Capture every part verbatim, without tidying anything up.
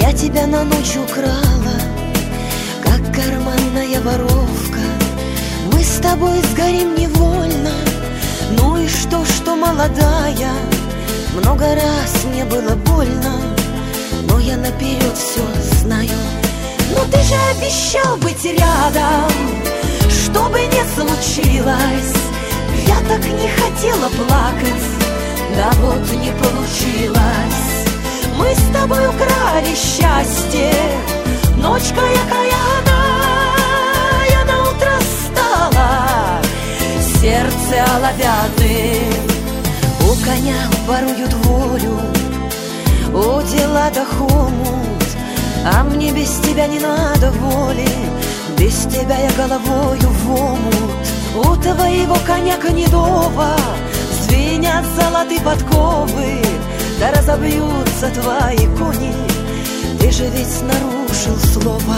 Я тебя на ночь украла, как карманная воровка. Мы с тобой сгорим невольно. Ну и что, что молодая? Много раз мне было больно, но я наперед все знаю. Но ты же обещал быть рядом, что бы ни случилось. Я так не хотела плакать, да вот не получилось. Мы с тобой украли счастье, ночка якая, я на утро стала сердце оловянным. У коня воруют волю, о, дела да хомут, а мне без тебя не надо воли, без тебя я головою в омут. У твоего коня гнедого звенят золотые подковы, да разобьются твои кони, ты же ведь нарушил слово.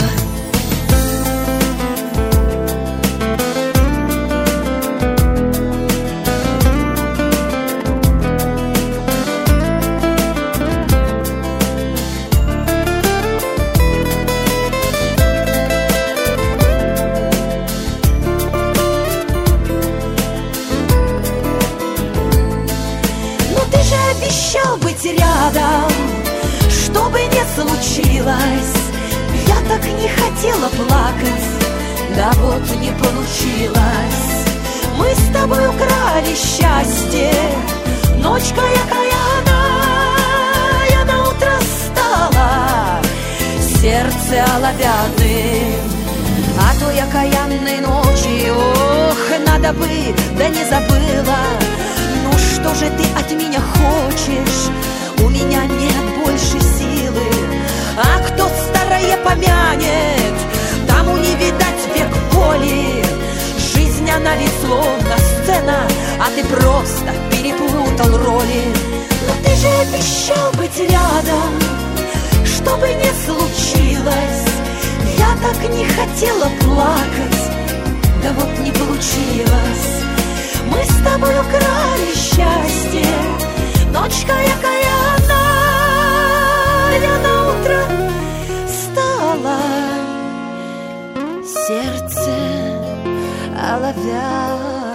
Обещал быть рядом, что бы ни случилось. Я так не хотела плакать, да вот не получилось. Мы с тобой украли счастье, ночка якая, я на утро стала сердце оловянным. А то якаянной ночи, ох, надо бы, да не забыла. Ну что же ты от меня хочешь? У меня нет больше силы. А кто старое помянет, тому не видать век воли. Жизнь она ведь словно сцена, а ты просто перепутал роли. Но ты же обещал быть рядом, что бы ни случилось. Я так не хотела плакать, да вот не получилось. Мы с тобой украли счастье, ночка якая, я на утро стала сердце оловянным.